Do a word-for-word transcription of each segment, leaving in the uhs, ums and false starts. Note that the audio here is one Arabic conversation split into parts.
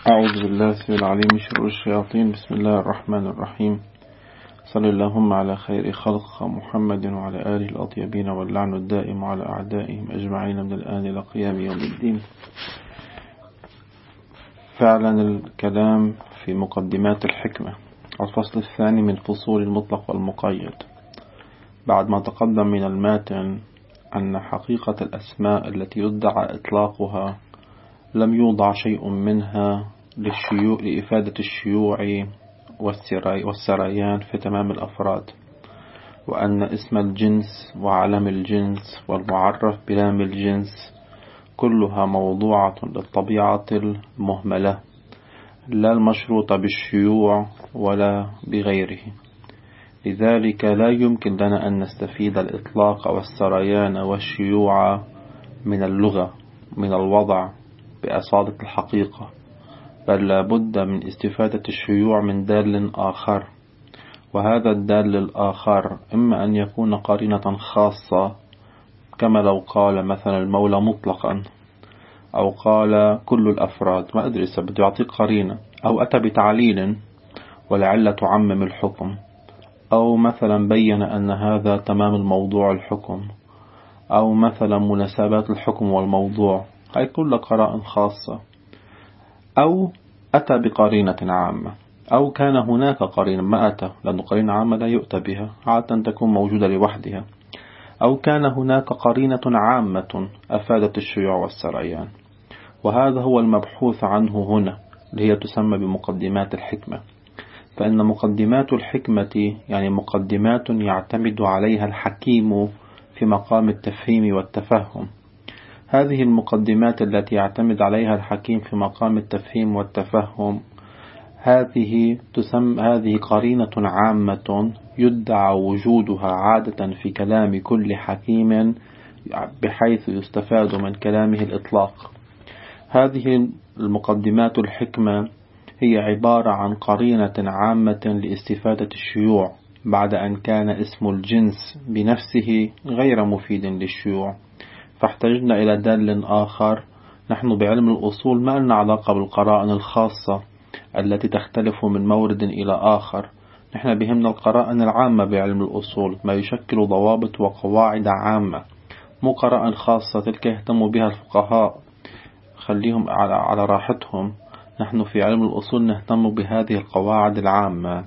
أعوذ بالله السميع العليم من شرور الشياطين. بسم الله الرحمن الرحيم. صل اللهم على خير خلق محمد وعلى آله الأطيبين، واللعن الدائم على أعدائهم أجمعين من الآن إلى قيام يوم الدين. فعلا الكلام في مقدمات الحكمة، الفصل الثاني من فصول المطلق والمقيد. بعد ما تقدم من الماتن أن حقيقة الأسماء التي يدعى إطلاقها لم يوضع شيء منها للشيوع لإفادة الشيوع والسريان في تمام الأفراد، وأن اسم الجنس وعلم الجنس والمعرف بلام الجنس كلها موضوعة للطبيعة المهملة، لا المشروطة بالشيوع ولا بغيره. لذلك لا يمكن لنا أن نستفيد الإطلاق والسريان والشيوع من اللغة من الوضع بأصالة الحقيقة، بل لا بد من استفادة الشيوع من دال آخر، وهذا الدال الآخر إما أن يكون قرينة خاصة، كما لو قال مثلا المولى مطلقا، أو قال كل الأفراد، ما أدري بده يعطيك قرينة، أو أتى بتعليل ولعل تعمم الحكم، أو مثلا بين أن هذا تمام الموضوع الحكم، أو مثلا مناسبات الحكم والموضوع، هاي كلها قرائن خاصة، أو أتى بقرينة عامة، أو كان هناك قرينة ما أتى، لأن قرينة عامة لا يؤتى بها، عادة تكون موجودة لوحدها، أو كان هناك قرينة عامة أفادت الشيوع والسريان. وهذا هو المبحوث عنه هنا، اللي هي تسمى بمقدمات الحكمة. فإن مقدمات الحكمة يعني مقدمات يعتمد عليها الحكيم في مقام التفهيم والتفهم. هذه المقدمات التي يعتمد عليها الحكيم في مقام التفهيم والتفهم هذه تسمى هذه قرينة عامة يدعى وجودها عادة في كلام كل حكيم بحيث يستفاد من كلامه الإطلاق. هذه المقدمات الحكمة هي عبارة عن قرينة عامة لاستفادة الشيوع بعد أن كان اسم الجنس بنفسه غير مفيد للشيوع، فاحتجنا إلى دال آخر. نحن بعلم الأصول ما لنا علاقة بالقرائن الخاصة التي تختلف من مورد إلى آخر، نحن بهمنا القرائن العامة بعلم الأصول، ما يشكل ضوابط وقواعد عامة، مو قرائن خاصة تلك يهتم بها الفقهاء، خليهم على, على راحتهم. نحن في علم الأصول نهتم بهذه القواعد العامة.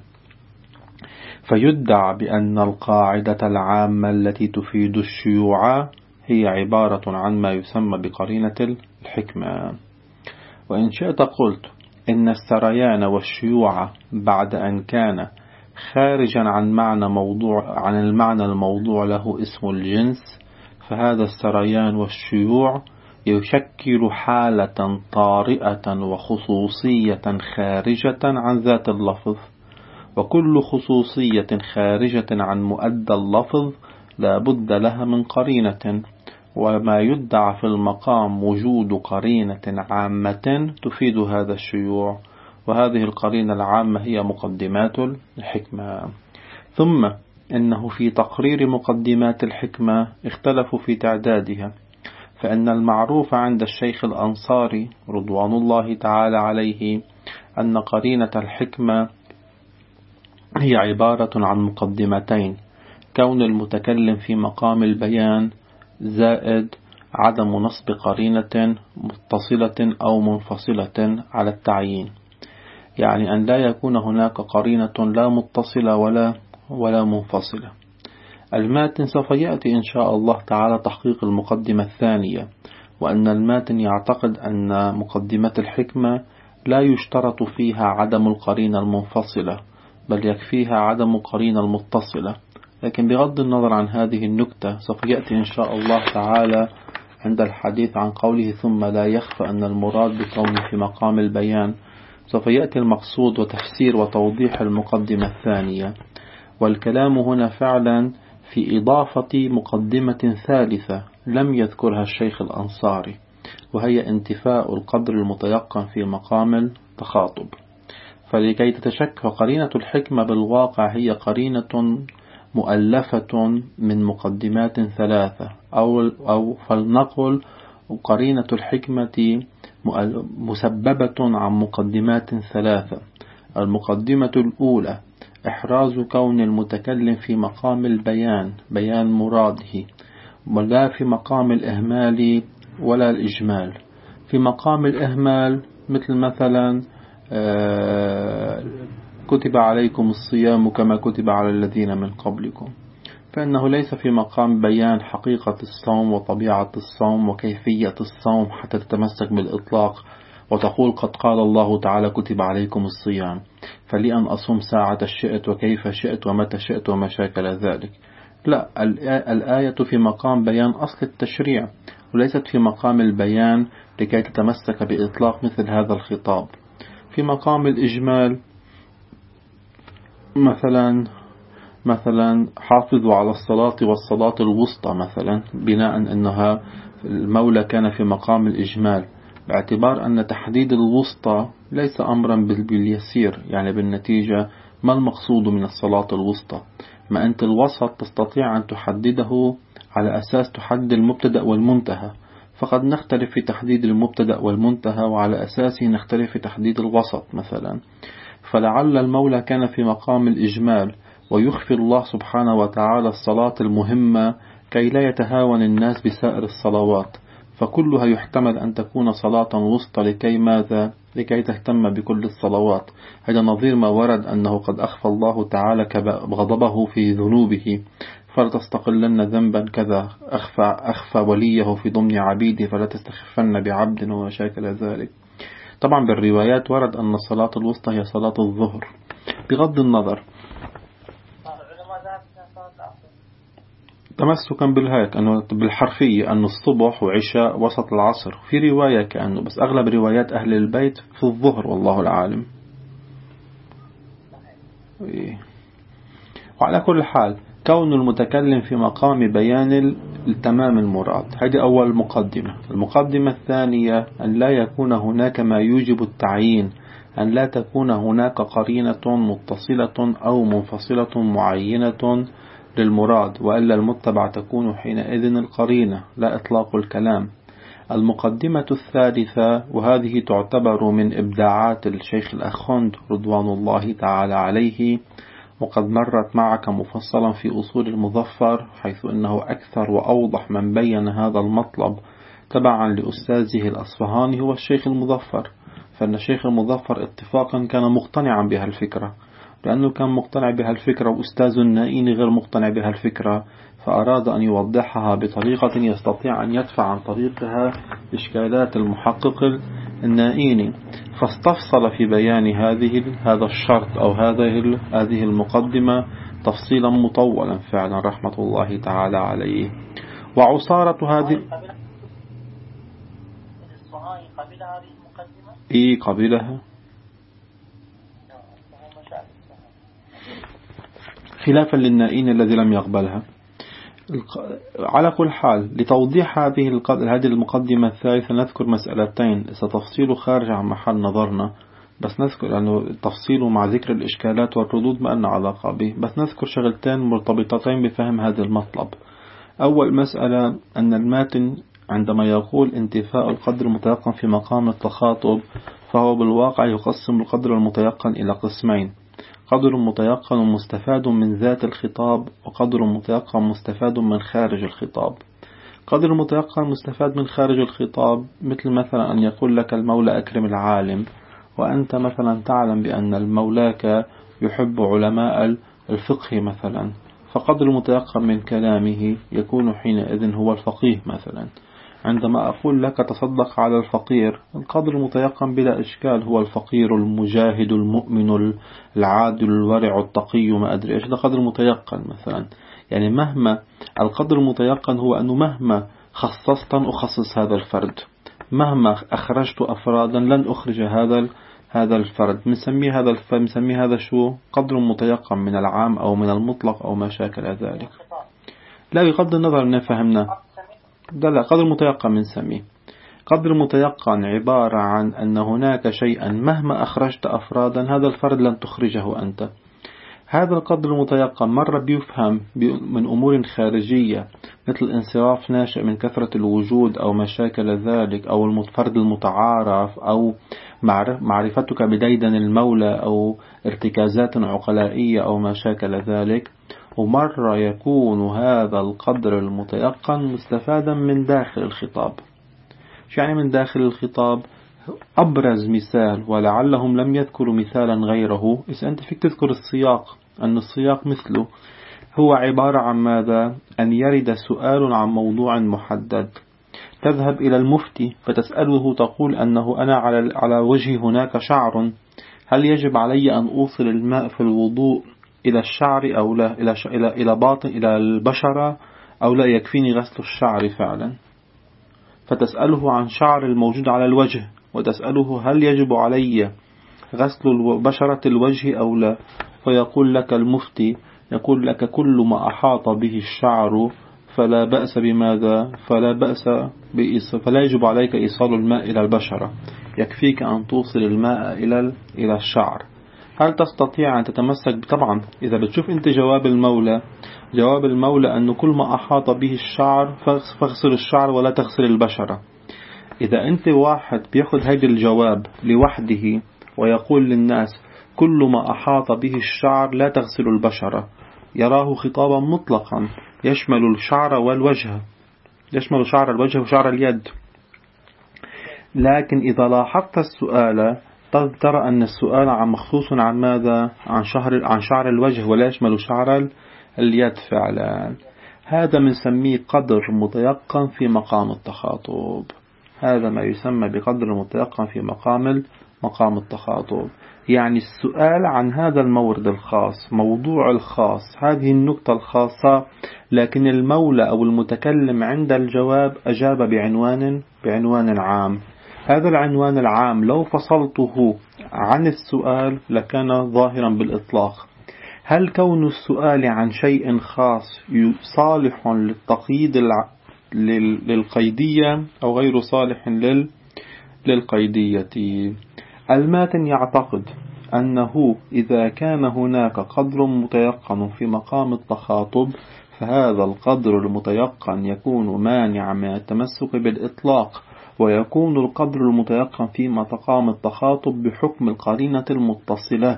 فيدعى بأن القاعدة العامة التي تفيد الشيوع هي عبارة عن ما يسمى بقرينة الحكمة. وإن شئت قلت إن السريان والشيوع بعد أن كان خارجا عن معنى موضوع عن المعنى الموضوع له اسم الجنس، فهذا السريان والشيوع يشكل حالة طارئة وخصوصية خارجة عن ذات اللفظ، وكل خصوصية خارجة عن مؤدى اللفظ لا بد لها من قرينة، وما يدعى في المقام وجود قرينة عامة تفيد هذا الشيوع، وهذه القرينة العامة هي مقدمات الحكمة. ثم إنه في تقرير مقدمات الحكمة اختلفوا في تعدادها، فإن المعروف عند الشيخ الأنصاري رضوان الله تعالى عليه أن قرينة الحكمة هي عبارة عن مقدمتين: كون المتكلم في مقام البيان زائد عدم نصب قرينة متصلة أو منفصلة على التعيين، يعني أن لا يكون هناك قرينة لا متصلة ولا ولا منفصلة. الماتن سوف يأتي إن شاء الله تعالى تحقيق المقدمة الثانية، وأن الماتن يعتقد أن مقدمة الحكمة لا يشترط فيها عدم القرينة المنفصلة، بل يكفيها عدم القرينة المتصلة. لكن بغض النظر عن هذه النكتة سوف يأتي إن شاء الله تعالى عند الحديث عن قوله ثم لا يخفى أن المراد بكونه في مقام البيان، سوف يأتي المقصود وتفسير وتوضيح المقدمة الثانية. والكلام هنا فعلا في إضافة مقدمة ثالثة لم يذكرها الشيخ الأنصاري، وهي انتفاء القدر المتيقن في مقام التخاطب. فلكي تتشكل قرينة الحكمة بالواقع هي قرينة مؤلفة من مقدمات ثلاثة، أو, أو فلنقل قرينة الحكمة مسببة عن مقدمات ثلاثة. المقدمة الأولى إحراز كون المتكلم في مقام البيان، بيان مراده، ولا في مقام الإهمال ولا الإجمال. في مقام الإهمال مثل مثلا كتب عليكم الصيام كما كتب على الذين من قبلكم، فإنه ليس في مقام بيان حقيقة الصوم وطبيعة الصوم وكيفية الصوم حتى تتمسك بالإطلاق وتقول قد قال الله تعالى كتب عليكم الصيام فلأن أصوم ساعة شئت وكيف شئت ومتى شئت وما شاكل ذلك. لا، الآية في مقام بيان أصل التشريع وليست في مقام البيان لكي تتمسك بإطلاق مثل هذا الخطاب. في مقام الإجمال مثلا مثلا حافظوا على الصلاة والصلاة الوسطى مثلا، بناء أنها المولى كان في مقام الإجمال، باعتبار أن تحديد الوسطى ليس أمرا باليسير، يعني بالنتيجة ما المقصود من الصلاة الوسطى؟ ما أنت الوسط تستطيع أن تحدده على أساس تحدد المبتدأ والمنتهى، فقد نختلف في تحديد المبتدأ والمنتهى وعلى أساسه نختلف في تحديد الوسط مثلا. فلعل المولى كان في مقام الإجمال ويخفي الله سبحانه وتعالى الصلاة المهمة كي لا يتهاون الناس بسائر الصلوات، فكلها يحتمل أن تكون صلاة وسطى لكي ماذا؟ لكي تهتم بكل الصلوات. هذا نظير ما ورد أنه قد أخفى الله تعالى غضبه في ذنوبه فلا تستقلن ذنبا كذا، أخفى, أخفى وليه في ضمن عبيده فلا تستخفن بعبد وما شاكل ذلك. طبعا بالروايات ورد أن الصلاة الوسطى هي صلاة الظهر، بغض النظر تمسكا بالهيك أنه بالحرفية أن الصبح وعشاء وسط العصر، في رواية كأنه، بس أغلب روايات أهل البيت في الظهر والله العالم. وعلى كل حال كون المتكلم في مقام بيان التمام المراد، هذه أول مقدمة. المقدمة الثانية أن لا يكون هناك ما يوجب التعيين، أن لا تكون هناك قرينة متصلة أو منفصلة معينة للمراد، وإلا المتبع تكون حينئذ القرينة لا إطلاق الكلام. المقدمة الثالثة، وهذه تعتبر من إبداعات الشيخ الأخوند رضوان الله تعالى عليه، وقد مرت معك مفصلا في أصول المظفر، حيث أنه أكثر وأوضح من بين هذا المطلب تبعا لأستاذه الأصفهاني هو الشيخ المظفر. فإن الشيخ المظفر اتفاقا كان مقتنعا بها الفكرة، لأنه كان مقتنع بها الفكرة وأستاذ النائين غير مقتنع بها الفكرة، فأراد أن يوضحها بطريقة يستطيع أن يدفع عن طريقها إشكالات المحقق النائين، فاستفصل في بيان هذه هذا الشرط أو هذه هذه المقدمة تفصيلا مطولا فعلا رحمة الله تعالى عليه. وعصارة هذه إيه قبلها خلافا للنائين الذي لم يقبلها. على كل حال لتوضيح هذه هذه المقدمة الثالثة نذكر مسألتين ستفصيل خارج عن محل نظرنا، بس نذكر أنه التفصيل مع ذكر الإشكالات والردود ما لنا علاقة به، بس نذكر شغلتين مرتبطتين بفهم هذا المطلب. أول مسألة أن الماتن عندما يقول انتفاء القدر المتيقن في مقام التخاطب، فهو بالواقع يقسم القدر المتيقن إلى قسمين: قدر متيقن مستفاد من ذات الخطاب، وقدر متيقن مستفاد من خارج الخطاب. قدر متيقن مستفاد من خارج الخطاب مثل مثلا أن يقول لك المولى أكرم العالم، وأنت مثلا تعلم بأن المولاك يحب علماء الفقه مثلا، فقدر متيقن من كلامه يكون حينئذ هو الفقيه مثلا. عندما أقول لك تصدق على الفقير، القدر المتيقن بلا إشكال هو الفقير المجاهد المؤمن العادل الورع التقي ما أدري إيش، ده قدر متيقن مثلا. يعني مهما القدر المتيقن هو أنه مهما خصصت أخصص هذا الفرد، مهما أخرجت أفرادا لن أخرج هذا هذا الفرد. مسميه هذا الفرد مسميه هذا شو؟ قدر متيقن من العام أو من المطلق أو ما شاكل ذلك. لا بغض النظر من فهمنا ده، لا قدر متيقن من سميه. قدر متيقن عبارة عن أن هناك شيئا مهما أخرجت أفرادا هذا الفرد لن تخرجه أنت. هذا القدر المتيقن مرة بيفهم من أمور خارجية مثل انصراف ناشئ من كثرة الوجود أو مشاكل ذلك أو الفرد المتعارف أو معرفتك بديدن المولى أو ارتكازات عقلائية أو مشاكل ذلك. ومرة يكون هذا القدر المتيقن مستفادا من داخل الخطاب. يعني من داخل الخطاب أبرز مثال، ولعلهم لم يذكروا مثالا غيره، إذا أنت فيك تذكر السياق، أن السياق مثله هو عبارة عن ماذا؟ أن يرد سؤال عن موضوع محدد، تذهب إلى المفتي فتسأله تقول أنه أنا على على وجهي هناك شعر، هل يجب علي أن أوصل الماء في الوضوء إلى الشعر أو لا، إلى إلى إلى باطن إلى البشرة أو لا يكفيني غسل الشعر فعلا؟ فتسأله عن شعر الموجود على الوجه، وتسأله هل يجب علي غسل بشرة الوجه أو لا، فيقول لك المفتي يقول لك كل ما أحاط به الشعر فلا بأس بماذا فلا بأس بإيصال، فلا يجب عليك إيصال الماء إلى البشرة، يكفيك أن توصل الماء إلى إلى الشعر. هل تستطيع أن تتمسك؟ طبعا إذا بتشوف أنت جواب المولى، جواب المولى أن كل ما أحاط به الشعر فاغسل الشعر ولا تغسل البشرة. إذا أنت واحد بيأخذ هذا الجواب لوحده ويقول للناس كل ما أحاط به الشعر لا تغسل البشرة، يراه خطابا مطلقا يشمل الشعر والوجه، يشمل شعر الوجه وشعر اليد. لكن إذا لاحظت السؤال ترى أن السؤال عن مخصوص عن ماذا؟ عن شعر عن شعر الوجه ولا يشمل شعر اليد فعلا. هذا بنسميه قدر متيقن في مقام التخاطب. هذا ما يسمى بقدر متيقن في مقام مقام التخاطب. يعني السؤال عن هذا المورد الخاص، موضوع الخاص، هذه النقطة الخاصة، لكن المولى أو المتكلم عند الجواب أجاب بعنوان بعنوان عام. هذا العنوان العام لو فصلته عن السؤال لكان ظاهرا بالإطلاق. هل كون السؤال عن شيء خاص صالح للتقييد للقيدية أو غير صالح لل للقيدية؟ الماتن يعتقد أنه إذا كان هناك قدر متيقن في مقام التخاطب فهذا القدر المتيقن يكون مانع من التمسك بالإطلاق، ويكون القدر المتيقن في مقام التخاطب بحكم القرينة المتصلة،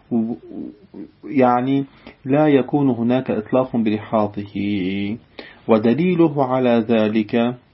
يعني لا يكون هناك إطلاق بلحاظه. ودليله على ذلك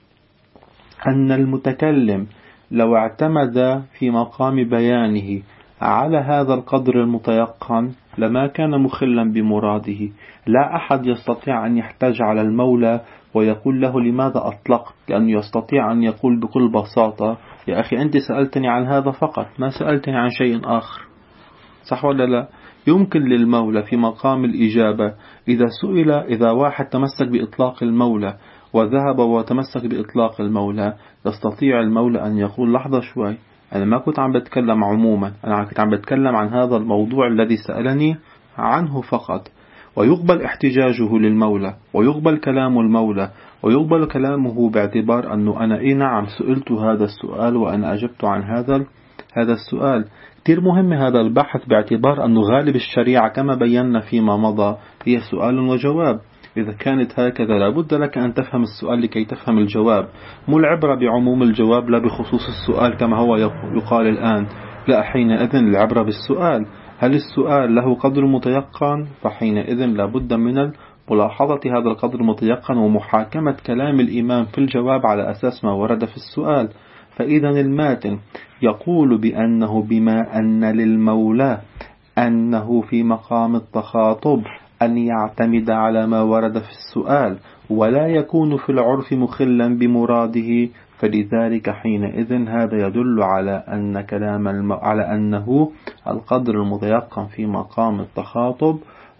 أن المتكلم لو اعتمد في مقام بيانه على هذا القدر المتيقن لما كان مخلا بمراده. لا أحد يستطيع أن يحتاج على المولى ويقول له لماذا أطلقت، لأنه يستطيع أن يقول بكل بساطة يا أخي أنت سألتني عن هذا فقط، ما سألتني عن شيء آخر، صح ولا لا؟ يمكن للمولى في مقام الإجابة إذا سئل، إذا واحد تمسك بإطلاق المولى وذهب وتمسك بإطلاق المولى، يستطيع المولى أن يقول لحظة شوي، أنا ما كنت عم بتكلم عموما، أنا كنت عم بتكلم عن هذا الموضوع الذي سألني عنه فقط. ويقبل احتجاجه للمولى، ويقبل كلام المولى، ويقبل كلامه باعتبار أنه أنا إيه نعم سئلت هذا السؤال وأنا أجبت عن هذا هذا السؤال. كثير مهم هذا البحث باعتبار أنه غالب الشريعة كما بينا فيما مضى هي سؤال وجواب. إذا كانت هكذا لابد لك أن تفهم السؤال لكي تفهم الجواب، مو العبرة بعموم الجواب لا بخصوص السؤال كما هو يقال الآن، لا، حينئذ العبرة بالسؤال. هل السؤال له قدر متيقن؟ فحينئذ لابد من ملاحظة هذا القدر المتيقن ومحاكمة كلام الإمام في الجواب على أساس ما ورد في السؤال. فإذا الماتن يقول بأنه بما أن للمولى أنه في مقام التخاطب أن يعتمد على ما ورد في السؤال ولا يكون في العرف مخلا بمراده، فلذلك حينئذ هذا يدل على أن كلام الم... على أنه القدر المتيقن في مقام التخاطب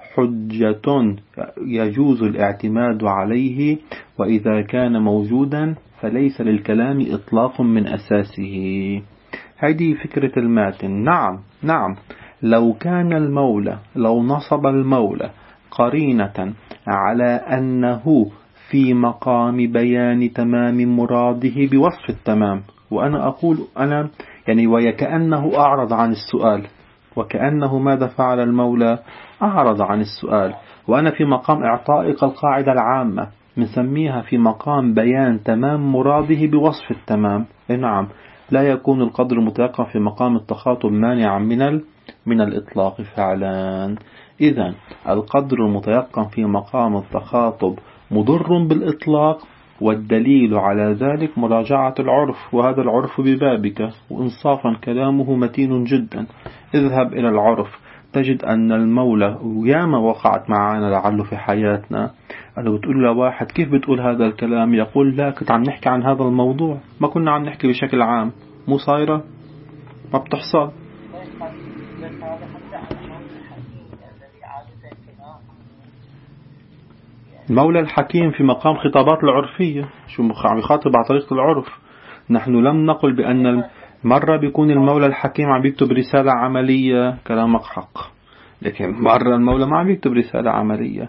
حجة يجوز الاعتماد عليه، وإذا كان موجودا فليس للكلام إطلاق من أساسه. هذه فكرة الماتن. نعم نعم لو كان المولى، لو نصب المولى قرينة على أنه في مقام بيان تمام مراده بوصف التمام، وأنا أقول أنا يعني ويكأنه أعرض عن السؤال، وكأنه ماذا فعل المولى؟ أعرض عن السؤال. وأنا في مقام إعطائك القاعدة العامة نسميها في مقام بيان تمام مراده بوصف التمام. نعم، لا يكون القدر المتيقن في مقام التخاطب مانعا من ال... من الإطلاق فعلا. إذن القدر المتيقن في مقام التخاطب مضر بالإطلاق، والدليل على ذلك مراجعة العرف، وهذا العرف ببابك، وإنصافا كلامه متين جدا. اذهب إلى العرف تجد أن المولى وياما وقعت معنا لعله في حياتنا، أنا بتقول لواحد كيف بتقول هذا الكلام؟ يقول لا، كنت عم نحكي عن هذا الموضوع، ما كنا عم نحكي بشكل عام. مو صايرة، ما بتحصل. المولى الحكيم في مقام خطابات العرفية، شو عم يخاطب على طريقة العرف. نحن لم نقل بأن مرة بيكون المولى الحكيم عم يكتب رسالة عملية، كلامك حق، لكن مرة المولى ما عم يكتب رسالة عملية.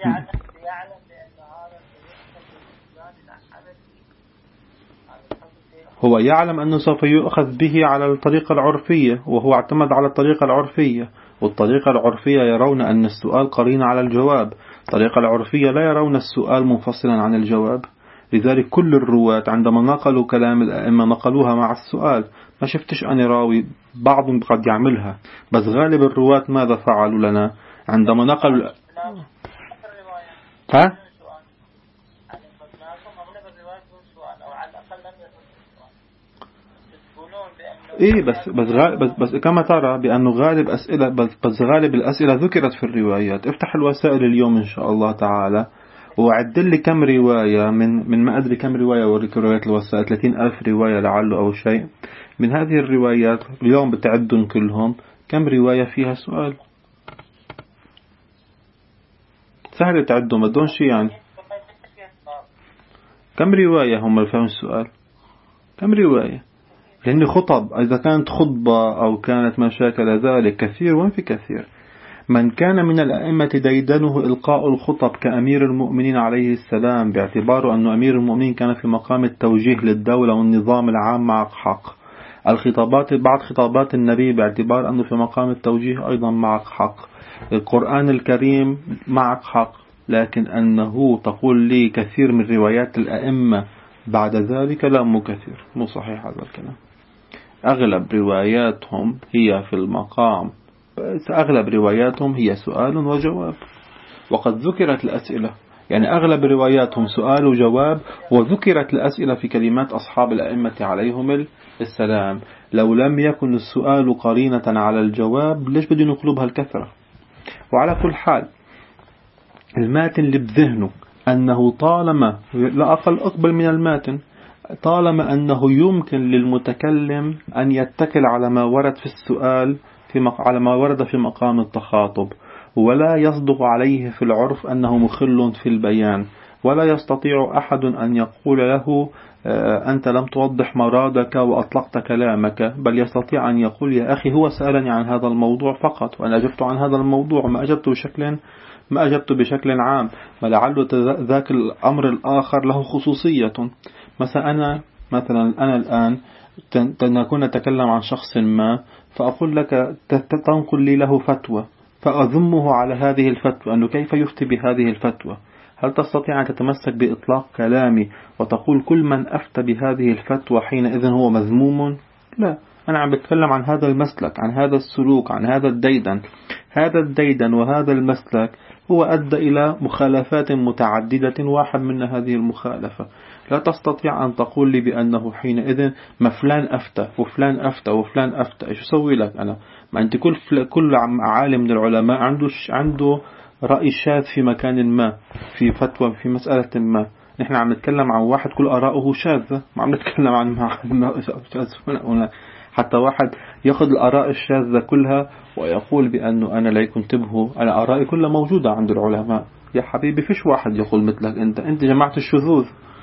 هو يعلم أنه سوف يؤخذ به على الطريقة العرفية، وهو اعتمد على الطريقة العرفية، والطريقة العرفية يرون أن السؤال قرين على الجواب. الطريقة العرفية لا يرون السؤال منفصلا عن الجواب. لذلك كل الرواة عندما نقلوا كلام الأئمة نقلوها مع السؤال. ما شفتش أنا راوي، بعضهم قد يعملها، بس غالب الرواة ماذا فعلوا لنا عندما نقلوا؟ ها؟ إيه بس بس, بس بس كما ترى بأنه غالب أسئلة بس, بس غالب الأسئلة ذكرت في الروايات. افتح الوسائل اليوم إن شاء الله تعالى وعدل لي كم رواية من من ما أدري كم رواية، وريك روايات الوسائل ثلاثين ألف رواية لعله أو شيء من هذه الروايات اليوم بتعدهم كلهم، كم رواية فيها سؤال؟ سهل تعدهم، ما دون شيء يعني. كم رواية هم اللي فيهم السؤال؟ كم رواية؟ لأن خطب إذا كانت خطبة أو كانت ما شاكل ذلك كثير، وين في كثير. من كان من الأئمة ديدنه إلقاء الخطب كأمير المؤمنين عليه السلام، باعتباره أن أمير المؤمنين كان في مقام التوجيه للدولة والنظام العام معك حق. الخطابات بعض خطابات النبي باعتبار أنه في مقام التوجيه أيضا معك حق. القرآن الكريم معك حق، لكن أنه تقول لي كثير من روايات الأئمة بعد ذلك لا، مو كثير، مو صحيح هذا الكلام. أغلب رواياتهم هي في المقام، أغلب رواياتهم هي سؤال وجواب، وقد ذكرت الأسئلة، يعني أغلب رواياتهم سؤال وجواب، وذكرت الأسئلة في كلمات أصحاب الأئمة عليهم السلام. لو لم يكن السؤال قرينة على الجواب ليش بدي نقلبها الكثرة؟ وعلى كل حال الماتن اللي بذهنه أنه طالما لا أقل أقبل من الماتن، طالما أنه يمكن للمتكلم أن يتكل على ما ورد في السؤال في مق... على ما ورد في مقام التخاطب، ولا يصدق عليه في العرف أنه مخل في البيان، ولا يستطيع أحد أن يقول له أنت لم توضح مرادك وأطلقت كلامك، بل يستطيع أن يقول يا أخي هو سألني عن هذا الموضوع فقط وأنا أجبت عن هذا الموضوع، ما أجبت بشكل ما أجبت بشكل عام، ولعل ذاك الأمر الآخر له خصوصية. مثلا أنا مثلا أنا الآن نكون نتكلم عن شخص ما، فأقول لك تنقل لي له فتوى، فأذمه على هذه الفتوى أنه كيف يفتي بهذه الفتوى. هل تستطيع أن تتمسك بإطلاق كلامي وتقول كل من أفتى بهذه الفتوى حينئذ هو مذموم؟ لا، أنا عم بتكلم عن هذا المسلك، عن هذا السلوك، عن هذا الديدن. هذا الديدن وهذا المسلك هو أدى إلى مخالفات متعددة، واحد من هذه المخالفة لا تستطيع أن تقول لي بأنه حينئذ ما فلان أفتى وفلان أفتى وفلان أفتى. إيش أسوي لك أنا؟ ما أنت كل كل عالم من العلماء عنده عنده رأي شاذ في مكان ما، في فتوى في مسألة ما. نحن عم نتكلم عن واحد كل آراءه شاذة، ما عم نتكلم عن حتى واحد يأخذ الآراء الشاذة كلها ويقول بأنه أنا لا ينتبه، أنا آرائي كلها موجودة عند العلماء. يا حبيبي فيش واحد يقول مثلك أنت أنت جماعة الشذوذ.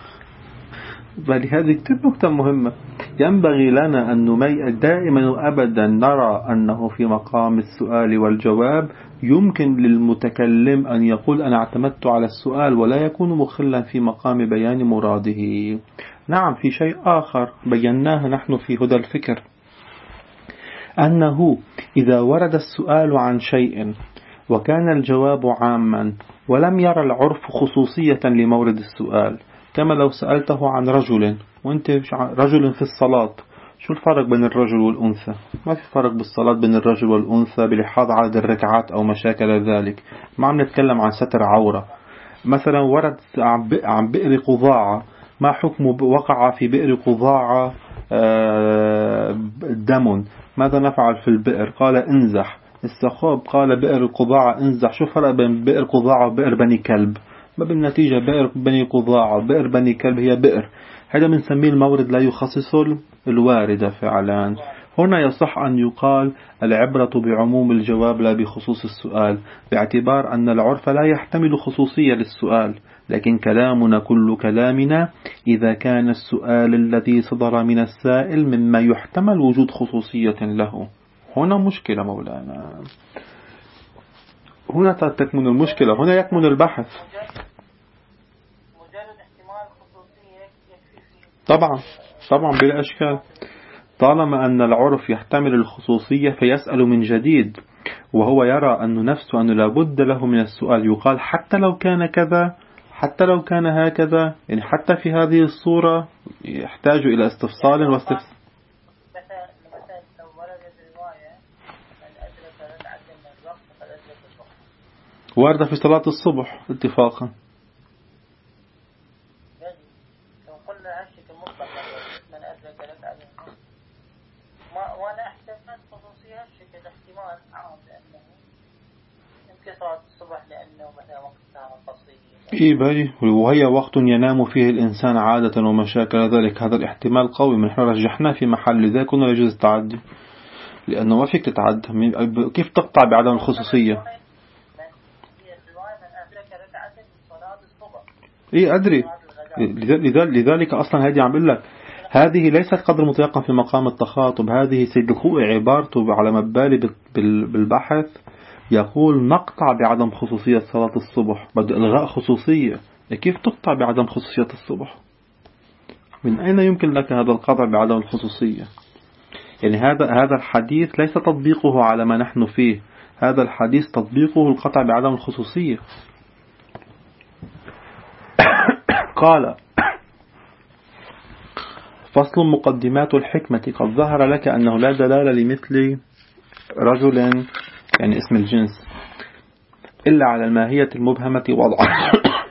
فلهذه كتير نقطة مهمة، ينبغي لنا أن نمي دائما وأبدا نرى أنه في مقام السؤال والجواب يمكن للمتكلم أن يقول أنا اعتمدت على السؤال ولا يكون مخلا في مقام بيان مراده. نعم، في شيء آخر بيناه نحن في هدى الفكر، أنه إذا ورد السؤال عن شيء وكان الجواب عاما ولم يرى العرف خصوصية لمورد السؤال، كما لو سألته عن رجل وانت رجل في الصلاة، شو الفرق بين الرجل والأنثى؟ ما في فرق بالصلاة بين الرجل والأنثى بلحاظ عدد الركعات أو ما شاكل ذلك. ما عم نتكلم عن ستر عورة. مثلا ورد عن بئر قضاعة، ما حكم وقع في بئر قضاعة دم، ماذا نفعل في البئر؟ قال انزح. السخاب قال بئر قضاعة انزح. شو فرق بين بئر قضاعة وبئر بني كلب؟ ما بالنتيجة بئر بني قضاعة وبئر بني كلب هي بئر. هذا بنسميه المورد لا يخصص الواردة فعلا. هنا يصح أن يقال العبرة بعموم الجواب لا بخصوص السؤال، باعتبار أن العرف لا يحتمل خصوصية للسؤال، لكن كلامنا كل كلامنا إذا كان السؤال الذي صدر من السائل مما يحتمل وجود خصوصية له. هنا مشكلة مولانا، هنا تكمن المشكلة، هنا يكمن البحث. طبعا طبعا بلا أشكال، طالما أن العرف يحتمل الخصوصية فيسأل من جديد، وهو يرى أن نفسه أنه لابد له من السؤال، يقال حتى لو كان كذا، حتى لو كان هكذا، يعني حتى في هذه الصورة يحتاج إلى استفصال واستفسار. واردة في صلاة الصبح اتفاقا. إيه باي، وهي وقت ينام فيه الإنسان عادة ومشاكل ذلك، هذا الاحتمال قوي، من احنا رجحناه في محل ذا كنا يجوز التعدي، لأنه ما فيك تتعدى. كيف تقطع بعدم الخصوصية؟ إيه أدري، لذلك أصلا هذه عم بقول لك هذه ليست قدر متيقن في مقام التخاطب. هذه سيد الخوئي عبارته على مبالي بالبحث يقول نقطع بعدم خصوصية صلاة الصبح، بده إلغاء خصوصية. كيف تقطع بعدم خصوصية الصبح؟ من أين يمكن لك هذا القطع بعدم الخصوصية؟ يعني هذا هذا الحديث ليس تطبيقه على ما نحن فيه، هذا الحديث تطبيقه القطع بعدم الخصوصية. قال فصل مقدمات الحكمة. قد ظهر لك أنه لا دلالة لمثل رجل، يعني اسم الجنس، إلا على الماهية المبهمة وضعا،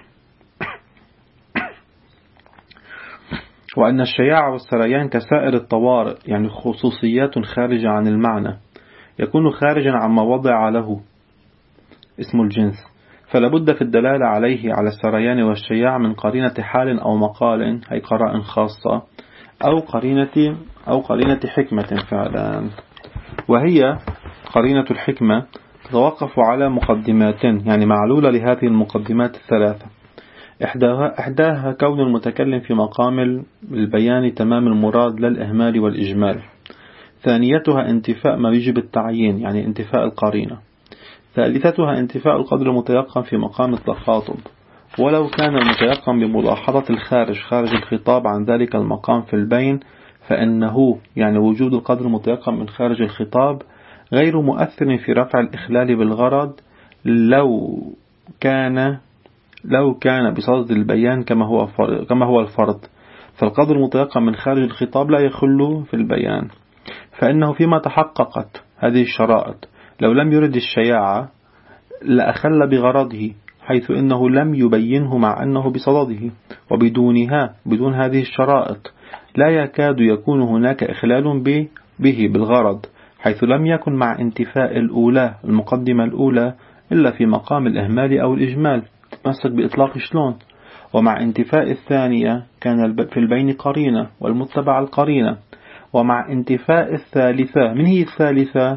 وأن الشياع والسريان كسائر الطوارئ، يعني خصوصيات خارجة عن المعنى، يكون خارجا عما وضع له اسم الجنس، فلا بد في الدلالة عليه على السريان والشياع من قرينة حال أو مقال، هي قرائن خاصة، أو قرينة أو قرينة حكمة فعلا. وهي قرينة الحكمة تتوقف على مقدمات، يعني معلولة لهذه المقدمات الثلاثة. إحداها, إحداها كون المتكلم في مقام البيان تمام المراد لا الإهمال والإجمال. ثانيتها انتفاء ما يجب التعيين، يعني انتفاء القرينة. ثالثتها انتفاء القدر المتيقن في مقام التخاطب، ولو كان المتيقن بملاحظة الخارج خارج الخطاب عن ذلك المقام في البين، فإنه يعني وجود القدر المتيقن من خارج الخطاب غير مؤثر في رفع الإخلال بالغرض لو كان لو كان بصدد البيان كما هو كما هو الفرض. فالقدر المتيقن من خارج الخطاب لا يخل في البيان، فإنه فيما تحققت هذه الشرائط لو لم يرد الشياعة لأخل بغرضه، حيث إنه لم يبينه مع أنه بصدده، وبدونها بدون هذه الشرائط لا يكاد يكون هناك إخلال به بالغرض، حيث لم يكن مع انتفاء الأولى المقدمة الأولى إلا في مقام الإهمال أو الإجمال، تتمسك بإطلاق شلون. ومع انتفاء الثانية كان في البين قرينة والمتبع القرينة. ومع انتفاء الثالثة، من هي الثالثة؟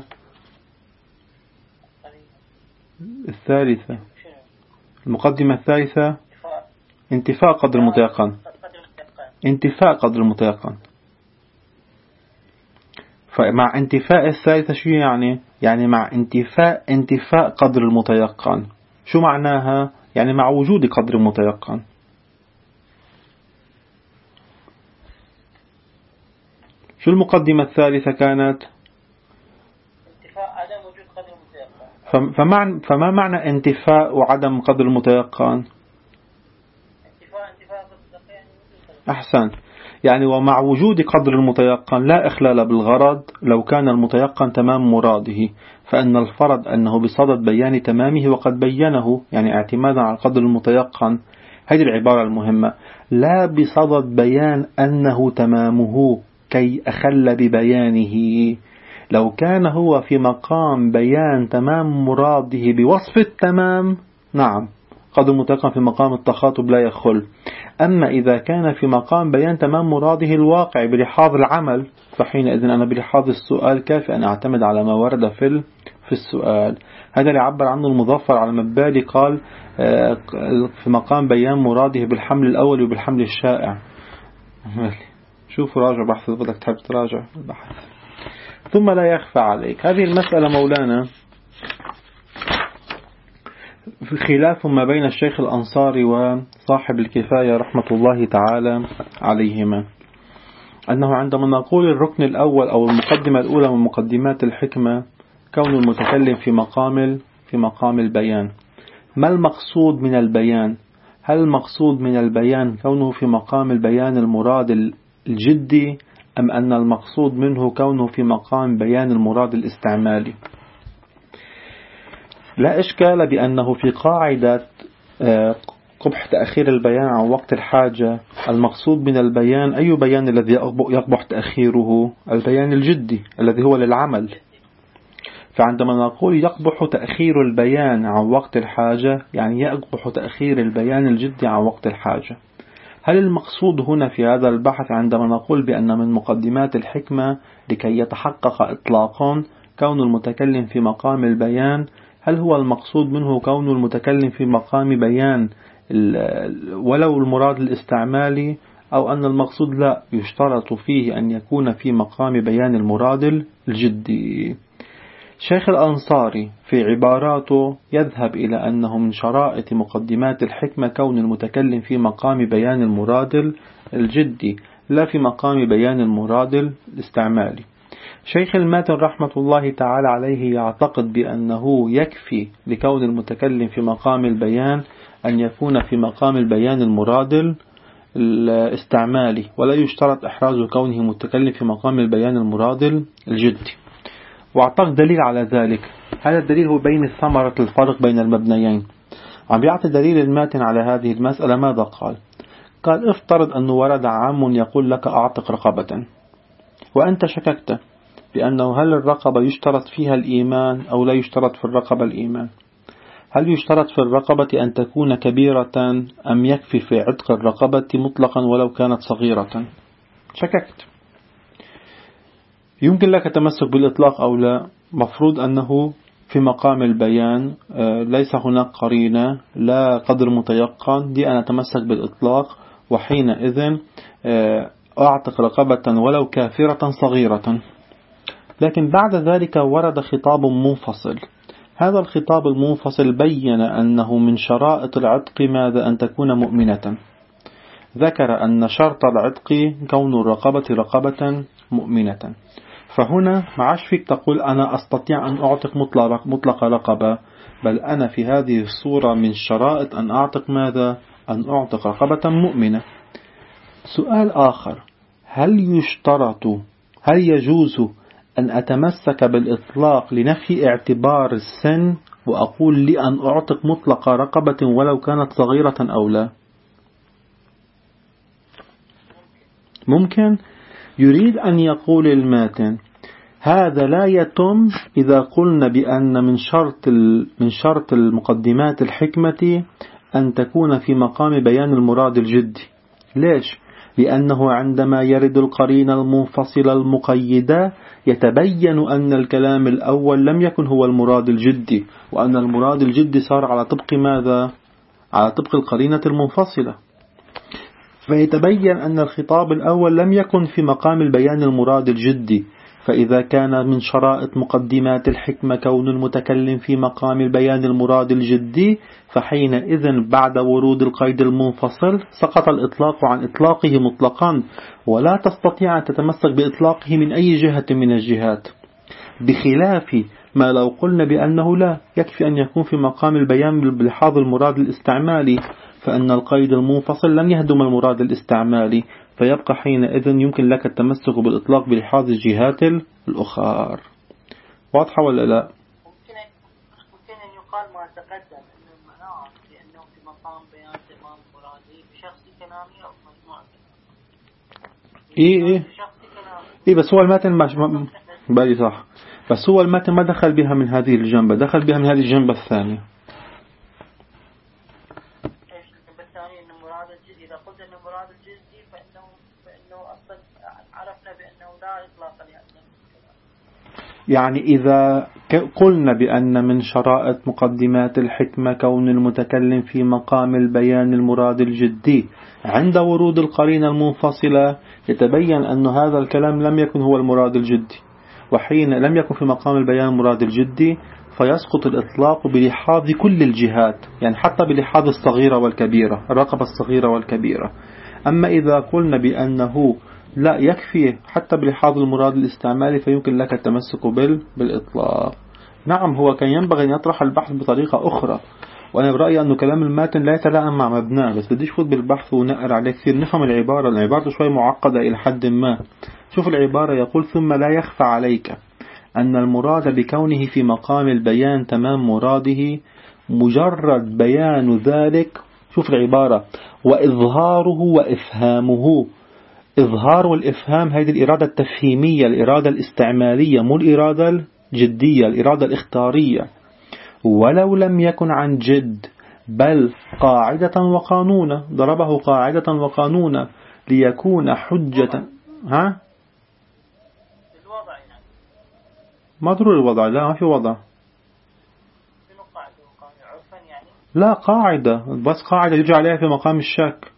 الثالثة المقدمة الثالثة انتفاء قدر المتيقن، انتفاء قدر المتيقن. فمع انتفاء الثالثة شو يعني؟ يعني مع انتفاء انتفاء قدر المتيقن. شو معناها؟ يعني مع وجود قدر متيقن. شو المقدمة الثالثة كانت؟ انتفاء عدم وجود قدر المتيقن. فمعنى فما معنى انتفاء وعدم قدر المتيقن؟ انتفاء انتفاء قدر يعني أحسن. يعني ومع وجود قدر المتيقن لا إخلال بالغرض لو كان المتيقن تمام مراده، فإن الفرض أنه بصدد بيان تمامه وقد بينه، يعني اعتمادا على قدر المتيقن. هذه العبارة المهمة، لا بصدد بيان أنه تمامه كي أخل ببيانه. لو كان هو في مقام بيان تمام مراده بوصف التمام، نعم قدر المتيقن في مقام التخاطب لا يخل. أما إذا كان في مقام بيان تمام مراده الواقع بلحاظ العمل، فحينئذ أنا بلحاظ السؤال كافي أن أعتمد على ما ورد في في السؤال. هذا اللي عبر عنه المظفر على مبالي، قال في مقام بيان مراده بالحمل الأول وبالحمل الشائع. شوفوا راجع بحث إذا بدك تحب تراجع البحث. ثم لا يخفى عليك هذه المسألة مولانا في خلاف ما بين الشيخ الأنصاري وصاحب الكفاية رحمة الله تعالى عليهما، أنه عندما نقول الركن الأول أو المقدمة الأولى من مقدمات الحكمة كون المتكلم في مقام في مقام البيان، ما المقصود من البيان؟ هل المقصود من البيان كونه في مقام البيان المراد الجدي، أم أن المقصود منه كونه في مقام بيان المراد الاستعمالي؟ لا إشكال بأنه في قاعدة قبح تأخير البيان عن وقت الحاجة المقصود من البيان أي بيان الذي يقبح تأخيره؟ البيان الجدي الذي هو للعمل. فعندما نقول يقبح تأخير البيان عن وقت الحاجة يعني يقبح تأخير البيان الجدي عن وقت الحاجة. هل المقصود هنا في هذا البحث عندما نقول بأن من مقدمات الحكمة لكي يتحقق إطلاق كون المتكلم في مقام البيان، هل هو المقصود منه كون المتكلم في مقام بيان ولو المراد الاستعمالي، أو أن المقصود لا يشترط فيه أن يكون في مقام بيان المراد الجدي؟ شيخ الأنصاري في عباراته يذهب إلى أنه من شرائط مقدمات الحكمة كون المتكلم في مقام بيان المراد الجدي لا في مقام بيان المراد الاستعمالي. شيخ الماتن رحمة الله تعالى عليه يعتقد بأنه يكفي لكون المتكلم في مقام البيان أن يكون في مقام البيان المراد الاستعمالي، ولا يشترط إحراز كونه متكلم في مقام البيان المراد الجدي. واعطاك دليل على ذلك. هذا الدليل هو بين ثمرة الفرق بين المبنيين. عم يعطي دليل الماتن على هذه المسألة. ماذا قال؟ قال افترض أنه ورد عام يقول لك أعتق رقبة، وأنت شككت بأنه هل الرقبة يشترط فيها الإيمان أو لا يشترط في الرقبة الإيمان؟ هل يشترط في الرقبة أن تكون كبيرة أم يكفي في عتق الرقبة مطلقا ولو كانت صغيرة؟ شككت. يمكن لك التمسك بالإطلاق أو لا؟ مفروض أنه في مقام البيان ليس هناك قرينة لا قدر متيقن، دي أنا أتمسك بالإطلاق، وحينئذ أعتق رقبة ولو كافرة صغيرة. لكن بعد ذلك ورد خطاب منفصل. هذا الخطاب المنفصل بين أنه من شرائط العتق ماذا؟ أن تكون مؤمنة. ذكر أن شرط العتق كون الرقبة رقبة مؤمنة. فهنا ما عادش فيك تقول أنا أستطيع أن أعتق مطلق, مطلق رقبة، بل أنا في هذه الصورة من شرائط أن أعتق ماذا؟ أن أعتق رقبة مؤمنة. سؤال آخر، هل يشترط هل يجوز أن أتمسك بالإطلاق لنفي اعتبار السن وأقول لي أن أعتق مطلق رقبة ولو كانت صغيرة أو لا؟ ممكن. يريد أن يقول الماتن هذا لا يتم إذا قلنا بأن من شرط من شرط المقدمات الحكمة أن تكون في مقام بيان المراد الجدي. ليش؟ لأنه عندما يرد القرينة المنفصلة المقيدة يتبين أن الكلام الأول لم يكن هو المراد الجدي، وأن المراد الجدي صار على طبق ماذا؟ على طبق القرينة المنفصلة. فيتبين أن الخطاب الأول لم يكن في مقام البيان المراد الجدي. فإذا كان من شرائط مقدمات الحكمة كون المتكلم في مقام البيان المراد الجدي، فحينئذ بعد ورود القيد المنفصل سقط الإطلاق عن إطلاقه مطلقا، ولا تستطيع أن تتمسك بإطلاقه من أي جهة من الجهات، بخلاف ما لو قلنا بأنه لا يكفي أن يكون في مقام البيان بلحاظ المراد الاستعمالي، فأن القيد المنفصل لن يهدم المراد الاستعمالي، فيبقى حينئذ يمكن لك التمسك بالإطلاق بلحاظ الجهات الأخرى. واضحة ولا لا؟ ممكن ممكن أن يقال ما تقدم أن المناط بأنه في مقام بيان تمام مرادي بشخص كلامي أو مجموعة إيه إيه إيه بس هو المتن مش م... بالي صح، بس هو المتن ما دخل بها من هذه الجنبة، دخل بها من هذه الجنبة الثانية. إيش الجنبة الثانية؟ أن مراد الجزئي. إذا قلت أن مراد الجزئي فإنه فإنه أصلا عرفنا بأنه لا إطلاق لهذا. يعني إذا قلنا بأن من شرائط مقدمات الحكمة كون المتكلم في مقام البيان المراد الجدي، عند ورود القرينة المنفصلة يتبين أن هذا الكلام لم يكن هو المراد الجدي، وحين لم يكن في مقام البيان المراد الجدي فيسقط الإطلاق بلحاظ كل الجهات، يعني حتى بلحاظ الصغيرة والكبيرة، الرقبة الصغيرة والكبيرة. أما إذا قلنا بأنه لا يكفي حتى بلحاظ المراد الاستعمالي فيمكن لك التمسك بالإطلاق. نعم، هو كان ينبغي أن يطرح البحث بطريقة أخرى، وأنا برأيي أنه كلام الماتن لا يتلائم مع مبناه، بس بديش فوت بالبحث ونقر عليه كثير، نفهم العبارة. العبارة شوي معقدة إلى حد ما. شوف العبارة، يقول ثم لا يخفى عليك أن المراد بكونه في مقام البيان تمام مراده مجرد بيان ذلك. شوف العبارة، وإظهاره وإفهامه. إظهار والإفهام هذه الإرادة التفهيمية، الإرادة الاستعمالية، مو الإرادة الجدية، الإرادة الاختارية. ولو لم يكن عن جد بل قاعدة وقانونا، ضربه قاعدة وقانونا ليكون حجة. ها؟ الوضع يعني ما ضروري الوضع، لا ما في وضع. يعني؟ لا، قاعدة، بس قاعدة يجي عليها في مقام الشك.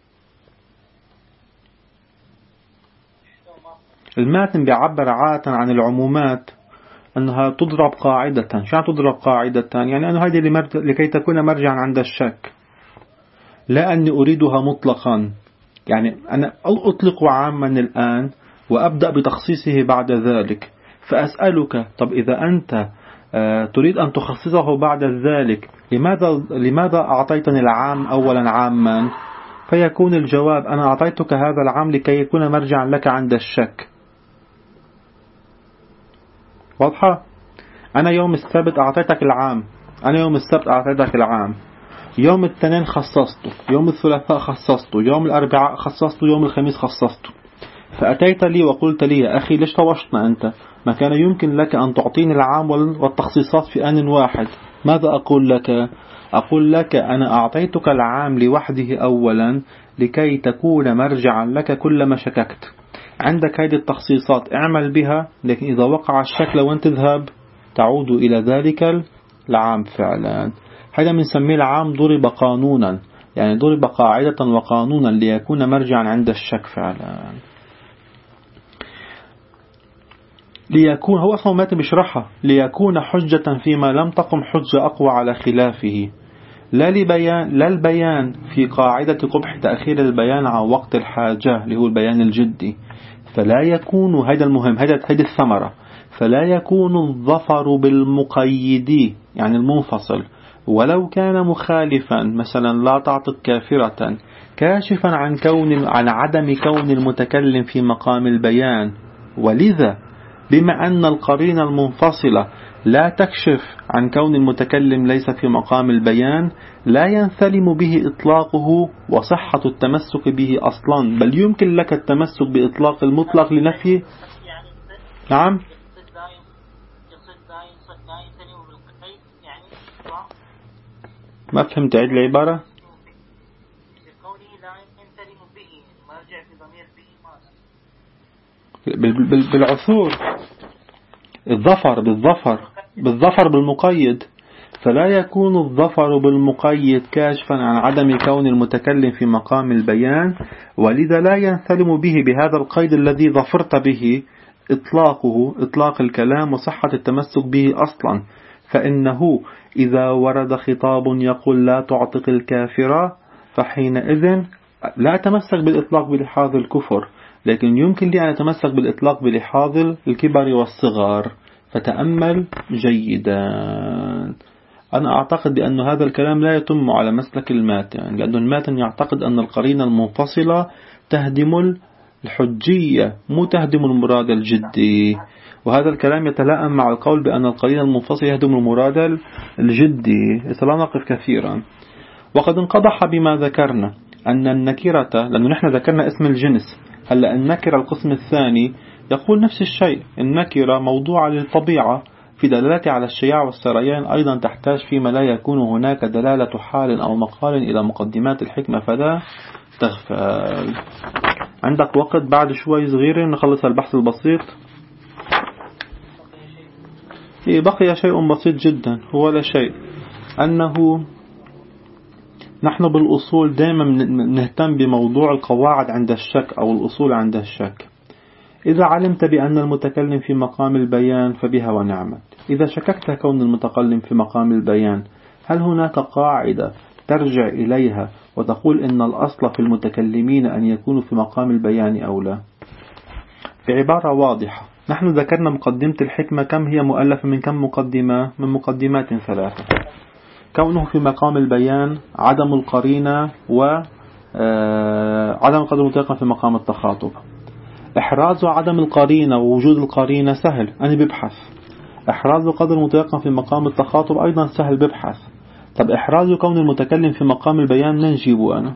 الماتن بيعبر عادة عن العمومات أنها تضرب قاعدة. شو يعني تضرب قاعدة؟ يعني أنه هذه لكي تكون مرجعا عند الشك، لا أني أريدها مطلقا. يعني أنا أطلق عاما الآن وأبدأ بتخصيصه بعد ذلك، فأسألك طب إذا أنت تريد أن تخصصه بعد ذلك لماذا لماذا أعطيتني العام أولا عاما؟ فيكون الجواب أنا أعطيتك هذا العام لكي يكون مرجعا لك عند الشك. واضحة؟ أنا يوم السبت أعطيتك العام، أنا يوم السبت أعطيتك العام، يوم الاثنين خصصته، يوم الثلاثاء خصصته، يوم الأربعاء خصصته، يوم الخميس خصصته. فأتيت لي وقلت لي يا أخي ليش طوشتنا أنت؟ ما كان يمكن لك أن تعطيني العام والتخصيصات في آن واحد. ماذا أقول لك؟ أقول لك أنا أعطيتك العام لوحده أولا لكي تكون مرجعا لك كلما شككت. عندك هذه التخصيصات اعمل بها، لكن إذا وقع الشك وين تذهب؟ تعود إلى ذلك العام فعلا. هذا بنسميه العام ضرب قانونا، يعني ضرب قاعدة وقانونا ليكون مرجعا عند الشك فعلا. ليكون هو أصلا ما بيشرحها، ليكون حجة فيما لم تقم حجة أقوى على خلافه، لا لبيان لا البيان في قاعدة قبح تأخير البيان عن وقت الحاجة اللي هو البيان الجدي. فلا يكون هذا المهم، هذا هذه الثمرة، فلا يكون الظفر بالمقيد يعني المنفصل ولو كان مخالفا، مثلا لا تعطق كافرة، كاشفا عن كون عن عدم كون المتكلم في مقام البيان. ولذا بما أن القرينة المنفصلة لا تكشف عن كون المتكلم ليس في مقام البيان، لا ينثلم به إطلاقه وصحة التمسك به أصلا، بل يمكن لك التمسك بإطلاق المطلق لنفي. نعم، ما فهمت، عيد العبارة. بالعثور، الظفر بالظفر بالظفر بالمقيد، فلا يكون الظفر بالمقيد كاشفا عن عدم كون المتكلم في مقام البيان، ولذا لا ينثلم به بهذا القيد الذي ظفرت به إطلاقه إطلاق الكلام وصحة التمسك به أصلا. فإنه إذا ورد خطاب يقول لا تعتق الكافرة فحينئذ لا أتمسك بالإطلاق بلحاظ الكفر، لكن يمكن لي أن أتمسك بالإطلاق بلحاظ الكبر والصغار. فتأمل جيدا. أنا أعتقد بأن هذا الكلام لا يتم على مسلك الماتن، لأن الماتن يعتقد أن القرينة المنفصلة تهدم الحجية مو تهدم المراد الجدي، وهذا الكلام يتلائم مع القول بأن القرينة المنفصلة يهدم المراد الجدي. لا نقف كثيرا. وقد انقضح بما ذكرنا أن النكرة، لأنه نحن ذكرنا اسم الجنس، هلأ النكرة القسم الثاني يقول نفس الشيء. النكرة موضوعة للطبيعة في دلالة على الشياع والسريان، أيضا تحتاج فيما لا يكون هناك دلالة حال أو مقال إلى مقدمات الحكمة فلا تغفل. عندك وقت بعد شوي صغير نخلص البحث البسيط؟ إيه بقي شيء بسيط جدا، هو لا شيء، أنه نحن بالأصول دائما نهتم بموضوع القواعد عند الشك أو الأصول عند الشك. إذا علمت بأن المتكلم في مقام البيان فبها ونعمت. إذا شككت كون المتكلم في مقام البيان، هل هناك قاعدة ترجع إليها وتقول إن الأصل في المتكلمين أن يكونوا في مقام البيان أو لا؟ بعبارة واضحة، نحن ذكرنا مقدمة الحكمة كم هي مؤلفة من كم مقدمة؟ من مقدمات ثلاثة. كونه في مقام البيان، عدم القرينة، وعدم القدر المتيقن في مقام التخاطب. إحراز عدم القرينة ووجود القرينة سهل، أنا ببحث. إحراز القدر المتيقن في مقام التخاطب أيضا سهل، ببحث. طب إحراز كون المتكلم في مقام البيان من نجيبه أنا؟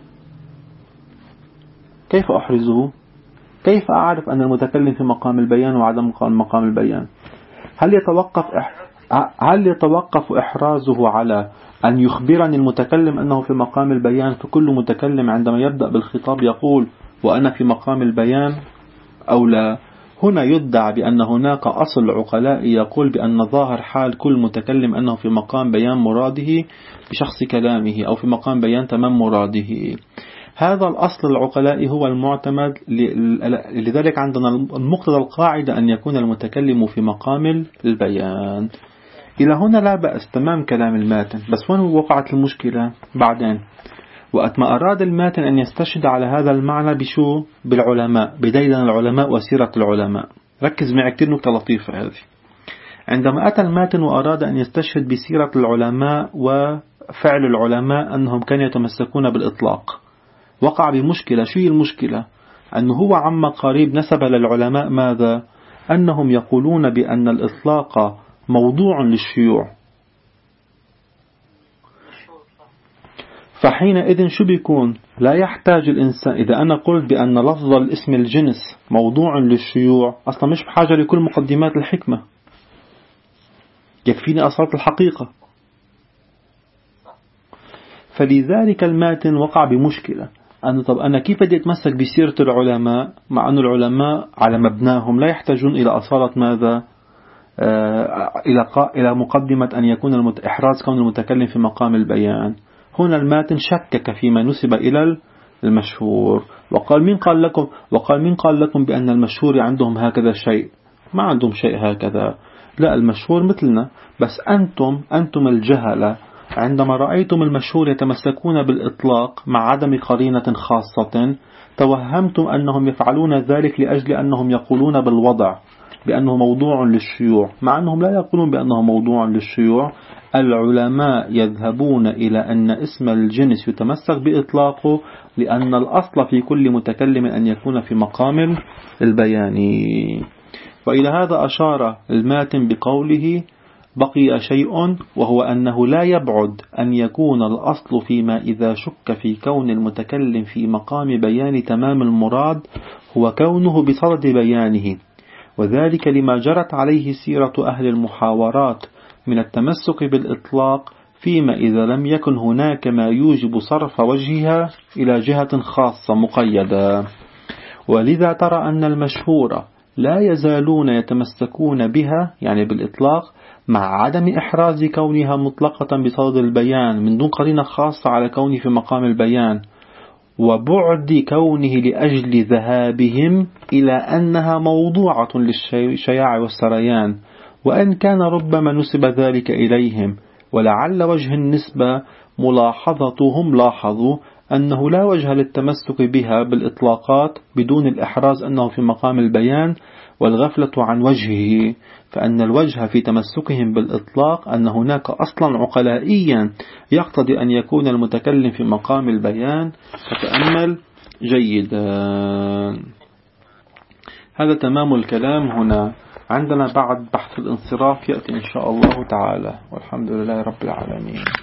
كيف أحرزه؟ كيف أعرف أن المتكلم في مقام البيان وعدم مقام البيان؟ هل يتوقف إح... هل يتوقف إحرازه على أن يخبرني المتكلم أنه في مقام البيان؟ فكل متكلم عندما يبدأ بالخطاب يقول وأنا في مقام البيان أو لا؟ هنا يدعى بأن هناك أصل عقلاء يقول بأن ظاهر حال كل متكلم أنه في مقام بيان مراده بشخص كلامه، أو في مقام بيان تمام مراده. هذا الأصل العقلاء هو المعتمد، لذلك عندنا المقتضى القاعدة أن يكون المتكلم في مقام البيان. إلى هنا لا بأس، تمام كلام الماتن. بس وين وقعت المشكلة بعدين؟ وقت ما أراد الماتن أن يستشهد على هذا المعنى بشو؟ بالعلماء، بدليل العلماء وسيرة العلماء. ركز معي كتير، نقطة لطيفة هذه. عندما أتى الماتن وأراد أن يستشهد بسيرة العلماء وفعل العلماء أنهم كانوا يتمسكون بالإطلاق، وقع بمشكلة. شو هي المشكلة؟ أنه هو عما قريب نسب للعلماء ماذا؟ أنهم يقولون بأن الإطلاق موضوع للشيوع. فحينئذ شو بيكون؟ لا يحتاج الإنسان، إذا أنا قلت بأن لفظ الاسم الجنس موضوع للشيوع، أصلا مش بحاجة لكل مقدمات الحكمة، يكفيني أصالة الحقيقة. فلذلك الماتن وقع بمشكلة، أنه طب أنا كيف بدي أتمسك بسيرة العلماء مع أن العلماء على مبناهم لا يحتاجون إلى أصالة ماذا؟ آه إلى إلى مقدمة أن يكون المت... إحراز كون المتكلم في مقام البيان. هنا الماتن شكك فيما نسب إلى المشهور، وقال مين قال لكم وقال مين قال لكم بأن المشهور عندهم هكذا شيء؟ ما عندهم شيء هكذا. لا، المشهور مثلنا، بس أنتم أنتم الجهلة عندما رأيتم المشهور يتمسكون بالإطلاق مع عدم قرينة خاصة، توهمتم أنهم يفعلون ذلك لأجل أنهم يقولون بالوضع بأنه موضوع للشيوع، مع أنهم لا يقولون بأنه موضوع للشيوع. العلماء يذهبون إلى أن اسم الجنس يتمسك بإطلاقه، لأن الأصل في كل متكلم أن يكون في مقام البيان. وإلى هذا أشار الماتن بقوله بقي شيء، وهو أنه لا يبعد أن يكون الأصل فيما إذا شك في كون المتكلم في مقام بيان تمام المراد هو كونه بصدد بيانه، وذلك لما جرت عليه سيرة أهل المحاورات من التمسك بالإطلاق فيما إذا لم يكن هناك ما يوجب صرف وجهها إلى جهة خاصة مقيدة. ولذا ترى أن المشهور لا يزالون يتمسكون بها، يعني بالإطلاق، مع عدم إحراز كونها مطلقة بصدد البيان من دون قرينة خاصة على كونه في مقام البيان، وبعد كونه لأجل ذهابهم إلى أنها موضوعة للشياع والسريان، وأن كان ربما نسب ذلك إليهم. ولعل وجه النسبة ملاحظتهم لاحظوا أنه لا وجه للتمسك بها بالإطلاقات بدون الإحراز أنه في مقام البيان، والغفلة عن وجهه، فأن الوجه في تمسكهم بالإطلاق أن هناك أصلا عقلائيا يقتضي أن يكون المتكلم في مقام البيان. فتأمل جيدا. هذا تمام الكلام. هنا عندنا بعد بحث الانصراف يأتي إن شاء الله تعالى، والحمد لله رب العالمين.